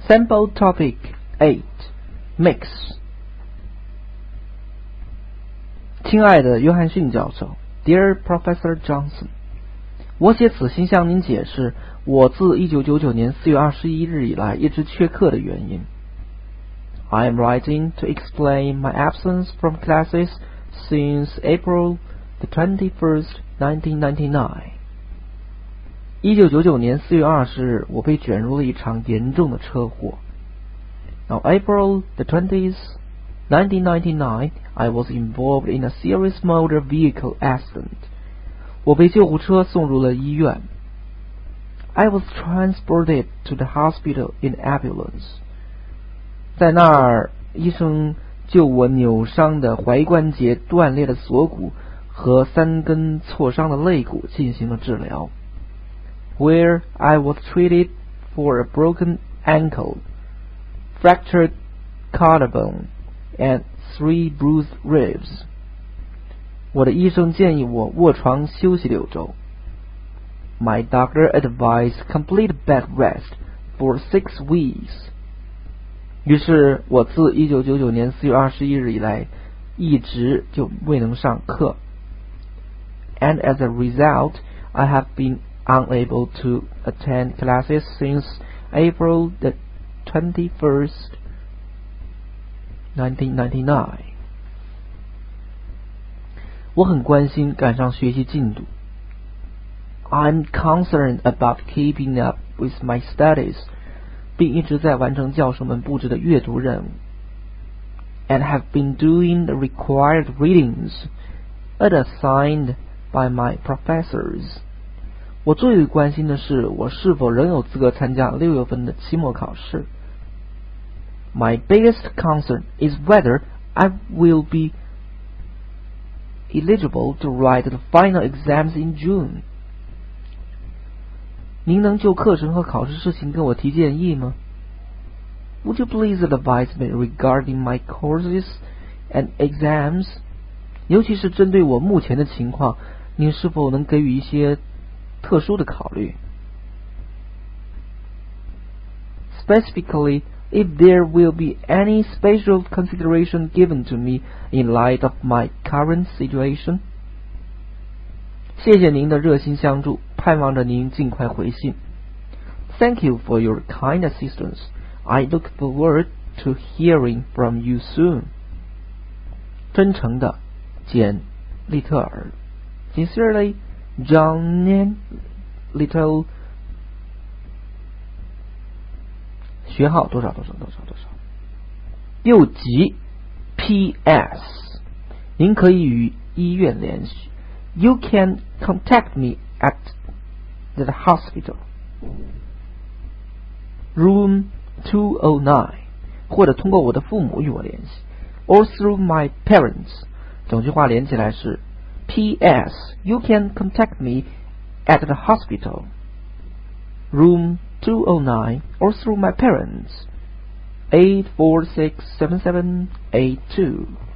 Sample Topic 8 Mix 亲爱的约翰逊教授 Dear Professor Johnson， 我写此信向您解释我自1999年4月21日以来一直缺课的原因。I am writing to explain my absence from classes since April the 21st, 1999. 1999年4月20日，我被卷入了一场严重的车祸。On April the 20th, 1999, I was involved in a serious motor vehicle accident. 我被救护车送入了医院。I was transported to the hospital in ambulance. 在那儿，医生就我扭伤的踝关节、断裂的锁骨和3根挫伤的肋骨进行了治疗。Where I was treated for a broken ankle, fractured collarbone, and 3 bruised ribs. 我的医生建议我卧床休息6周。My doctor advised complete bed rest for 6 weeks. 于是我自1999年4月21日以来一直就未能上课。And as a result, I have been unable to attend classes since April the 21st, 1999. 我很关心赶上学习进度。I'm concerned about keeping up with my studies, 并一直在完成教授们布置的阅读任务。And have been doing the required readings as assigned by my professors. 我最为关心的是我是否仍有资格参加6月份的期末考试。My biggest concern is whether I will be eligible to write the final exams in June. 您能就课程和考试事情跟我提建议吗？ Would you please advise me regarding my courses and exams? 尤其是针对我目前的情况，您是否能给予一些特殊的考虑？ Specifically, if there will be any special consideration given to me in light of my current situation. 谢谢您的热心相助，盼望着您尽快回信。Thank you for your kind assistance. I look forward to hearing from you soon. 真诚的，简·利特尔。Sincerely, John Little. 学号多少？又急 P.S. 您可以与医院联系。You can contact me at the hospital. Room 209. 或者通过我的父母与我联系。Or through my parents. 整句话连起来是 P.S. You can contact me at the hospital. Room 209 or through my parents. 8467782.